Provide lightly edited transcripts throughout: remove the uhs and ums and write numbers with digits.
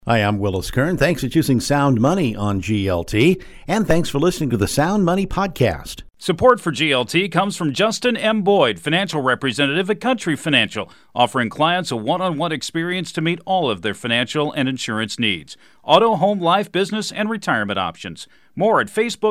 Hi, I'm Willis Kern. Thanks for choosing Sound Money on GLT, and thanks for listening to the Sound Money Podcast. Support for GLT comes from Justin M. Boyd, financial representative at Country Financial, offering clients a one-on-one experience to meet all of their financial and insurance needs. Auto, home, life, business, and retirement options. More at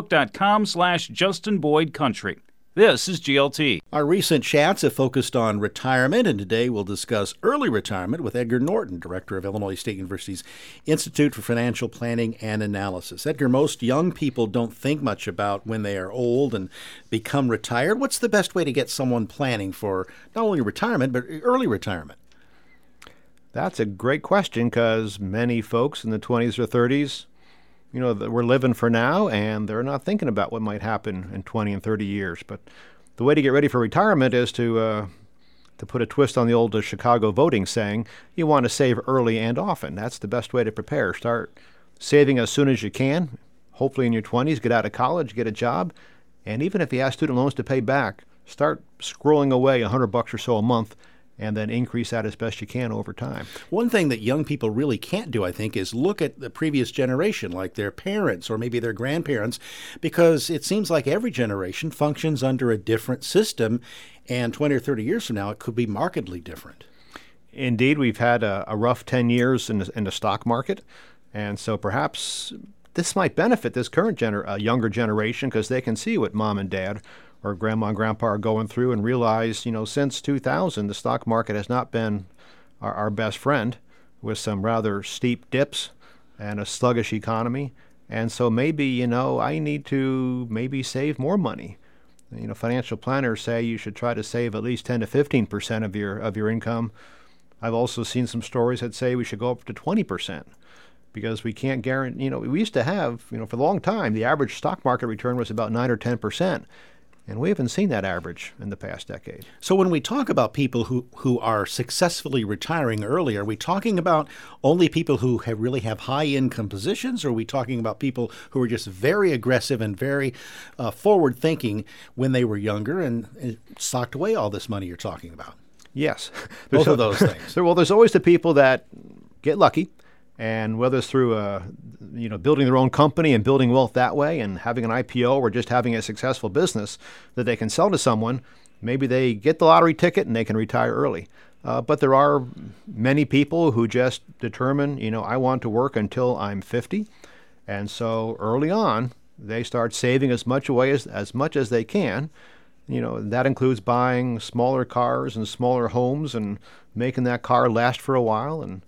facebook.com/Justin Boyd Country. This is GLT. Our recent chats have focused on retirement, and today we'll discuss early retirement with Edgar Norton, director of Illinois State University's Institute for Financial Planning and Analysis. Edgar, most young people don't think much about when they are old and become retired. What's the best way to get someone planning for not only retirement, but early retirement? That's a great question because many folks in the 20s or 30s, we're living for now, and they're not thinking about what might happen in 20 and 30 years. But the way to get ready for retirement is to put a twist on the old Chicago voting saying, you want to save early and often. That's the best way to prepare. Start saving as soon as you can. Hopefully in your 20s, get out of college, get a job. And even if you have student loans to pay back, start squirreling away $100 or so a month, and then increase that as best you can over time. One thing that young people really can't do, I think, is look at the previous generation, like their parents or maybe their grandparents, because it seems like every generation functions under a different system, and 20 or 30 years from now, it could be markedly different. Indeed, we've had a rough 10 years in the stock market, and so perhaps this might benefit this current younger generation because they can see what mom and dad or grandma and grandpa are going through and realize, since 2000, the stock market has not been our best friend, with some rather steep dips and a sluggish economy. And so maybe, I need to maybe save more money. Financial planners say you should try to save at least 10 to 15% of your income. I've also seen some stories that say we should go up to 20%. Because we can't guarantee, we used to have, for a long time, the average stock market return was about 9 or 10%. And we haven't seen that average in the past decade. So when we talk about people who are successfully retiring early, are we talking about only people who really have high income positions, or are we talking about people who are just very aggressive and very forward thinking when they were younger and socked away all this money you're talking about? Yes. Both of those things. Well, there's always the people that get lucky. And whether it's through, building their own company and building wealth that way and having an IPO or just having a successful business that they can sell to someone, maybe they get the lottery ticket and they can retire early. But there are many people who just determine, I want to work until I'm 50. And so early on, they start saving as much as they can. That includes buying smaller cars and smaller homes and making that car last for a while and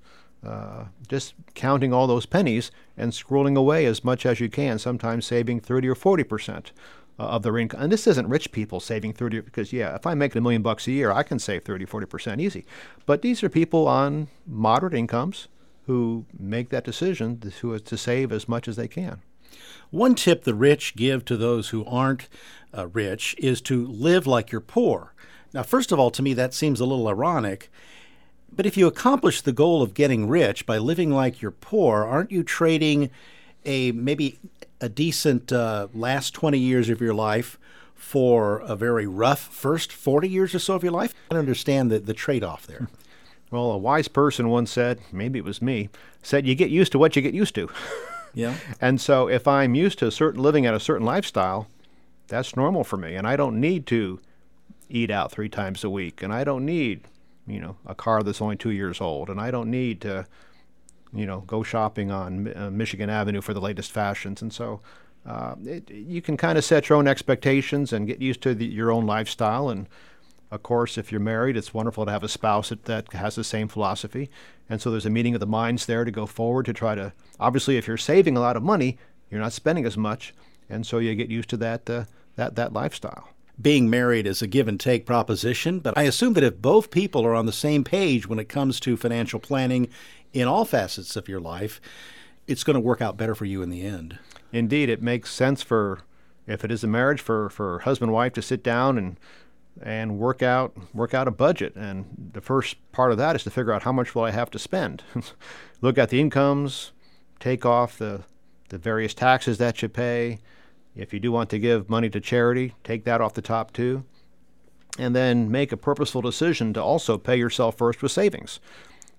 just counting all those pennies and scrolling away as much as you can, sometimes saving 30 or 40% of their income. And this isn't rich people saving 30, because, if I make $1 million a year, I can save 30, 40% easy. But these are people on moderate incomes who make that decision to save as much as they can. One tip the rich give to those who aren't rich is to live like you're poor. Now, first of all, to me, that seems a little ironic. But if you accomplish the goal of getting rich by living like you're poor, aren't you trading maybe a decent last 20 years of your life for a very rough first 40 years or so of your life? I don't understand the trade-off there. Well, a wise person once said, maybe it was me, said you get used to what you get used to. Yeah. And so if I'm used to living at a certain lifestyle, that's normal for me. And I don't need to eat out 3 times a week. And I don't need a car that's only 2 years old, and I don't need to, go shopping on Michigan Avenue for the latest fashions. And so you can kind of set your own expectations and get used to your own lifestyle. And of course, if you're married, it's wonderful to have a spouse that has the same philosophy. And so there's a meeting of the minds there to go forward to try to, obviously, if you're saving a lot of money, you're not spending as much. And so you get used to that lifestyle. Being married is a give and take proposition, but I assume that if both people are on the same page when it comes to financial planning in all facets of your life, it's going to work out better for you in the end. Indeed, it makes sense if it is a marriage, for husband and wife to sit down and work out a budget. And the first part of that is to figure out how much will I have to spend. Look at the incomes, take off the various taxes that you pay. If you do want to give money to charity, take that off the top too. And then make a purposeful decision to also pay yourself first with savings.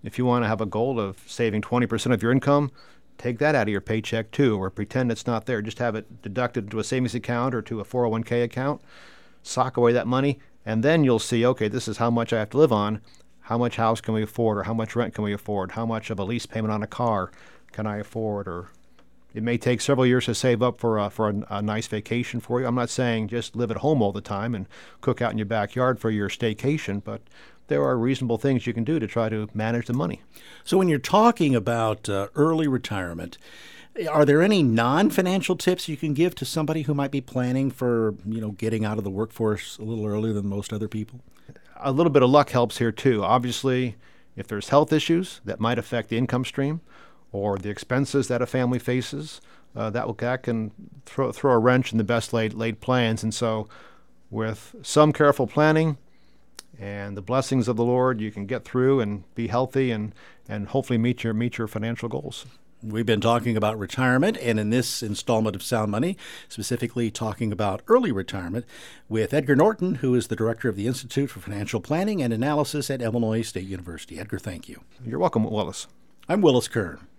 If you want to have a goal of saving 20% of your income, take that out of your paycheck too, or pretend it's not there. Just have it deducted to a savings account or to a 401k account. Sock away that money, and then you'll see, okay, this is how much I have to live on. How much house can we afford, or how much rent can we afford? How much of a lease payment on a car can I afford? Or it may take several years to save up for a nice vacation for you. I'm not saying just live at home all the time and cook out in your backyard for your staycation, but there are reasonable things you can do to try to manage the money. So when you're talking about early retirement, are there any non-financial tips you can give to somebody who might be planning for, getting out of the workforce a little earlier than most other people? A little bit of luck helps here too. Obviously, if there's health issues that might affect the income stream or the expenses that a family faces, that can throw a wrench in the best laid plans. And so with some careful planning and the blessings of the Lord, you can get through and be healthy and hopefully meet your financial goals. We've been talking about retirement, and in this installment of Sound Money, specifically talking about early retirement with Edgar Norton, who is the director of the Institute for Financial Planning and Analysis at Illinois State University. Edgar, thank you. You're welcome, Willis. I'm Willis Kern.